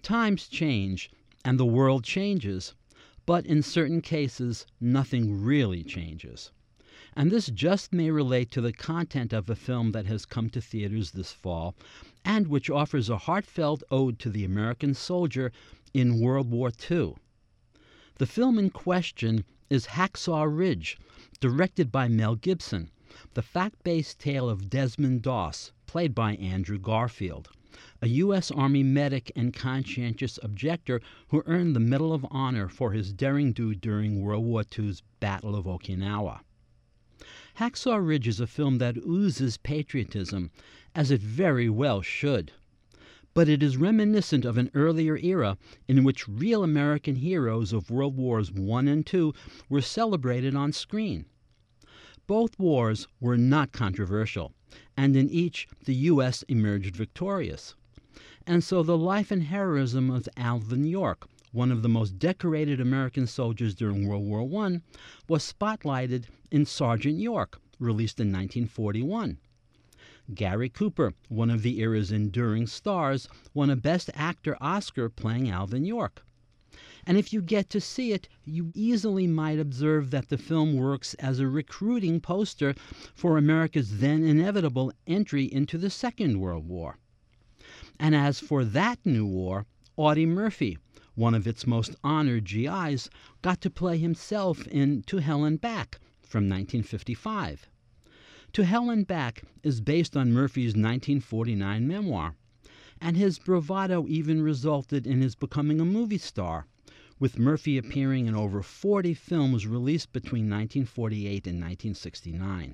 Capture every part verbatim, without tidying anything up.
Times change, and the world changes, but in certain cases, nothing really changes. And this just may relate to the content of a film that has come to theaters this fall, and which offers a heartfelt ode to the American soldier in World War Two. The film in question is Hacksaw Ridge, directed by Mel Gibson, the fact-based tale of Desmond Doss, played by Andrew Garfield, a U S Army medic and conscientious objector who earned the Medal of Honor for his daring do during World War Two's Battle of Okinawa. Hacksaw Ridge is a film that oozes patriotism, as it very well should. But it is reminiscent of an earlier era in which real American heroes of World Wars One and Two were celebrated on screen. Both wars were not controversial, and in each the U S emerged victorious. And so the life and heroism of Alvin York, one of the most decorated American soldiers during World War One, was spotlighted in Sergeant York, released in nineteen forty-one. Gary Cooper, one of the era's enduring stars, won a Best Actor Oscar playing Alvin York. And if you get to see it, you easily might observe that the film works as a recruiting poster for America's then inevitable entry into the Second World War. And as for that new war, Audie Murphy, one of its most honored G Is, got to play himself in To Hell and Back from nineteen fifty-five. To Hell and Back is based on Murphy's nineteen forty-nine memoir, and his bravado even resulted in his becoming a movie star, with Murphy appearing in over forty films released between nineteen forty-eight and nineteen sixty-nine.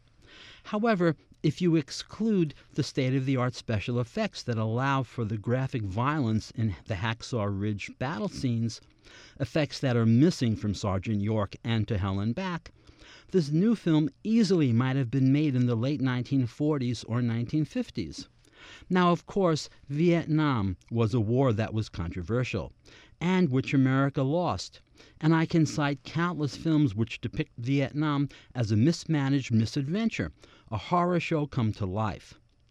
However, if you exclude the state-of-the-art special effects that allow for the graphic violence in the Hacksaw Ridge battle scenes, effects that are missing from Sergeant York and To Hell and Back, this new film easily might have been made in the late nineteen forties or nineteen fifties. Now, of course, Vietnam was a war that was controversial, and which America lost, and I can cite countless films which depict Vietnam as a mismanaged misadventure, a horror show come to life.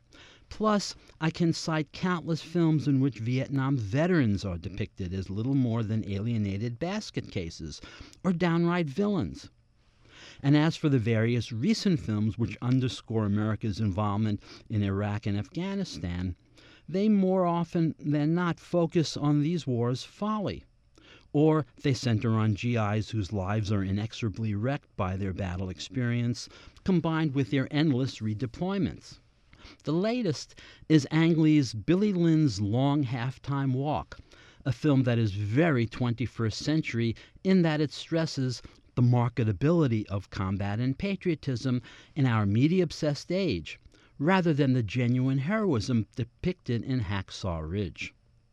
Plus, I can cite countless films in which Vietnam veterans are depicted as little more than alienated basket cases, or downright villains. And as for the various recent films which underscore America's involvement in Iraq and Afghanistan, they more often than not focus on these wars' folly, or they center on G Is whose lives are inexorably wrecked by their battle experience, combined with their endless redeployments. The latest is Ang Lee's Billy Lynn's Long Halftime Walk, a film that is very twenty-first century in that it stresses the marketability of combat and patriotism in our media-obsessed age, rather than the genuine heroism depicted in Hacksaw Ridge.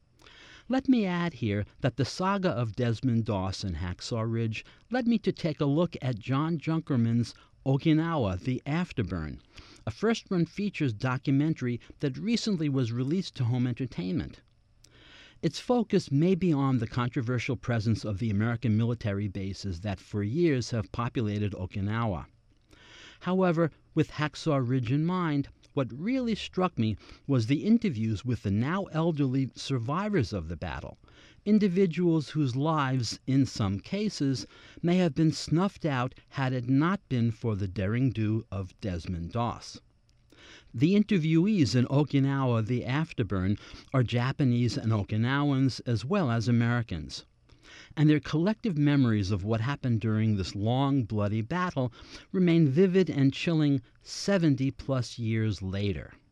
Let me add here that the saga of Desmond Doss and Hacksaw Ridge led me to take a look at John Junkerman's Okinawa, The Afterburn, a first-run features documentary that recently was released to home entertainment. Its focus may be on the controversial presence of the American military bases that for years have populated Okinawa. However, with Hacksaw Ridge in mind, what really struck me was the interviews with the now elderly survivors of the battle, individuals whose lives, in some cases, may have been snuffed out had it not been for the daring do of Desmond Doss. The interviewees in Okinawa, The Afterburn, are Japanese and Okinawans as well as Americans. And their collective memories of what happened during this long, bloody battle remain vivid and chilling seventy-plus years later.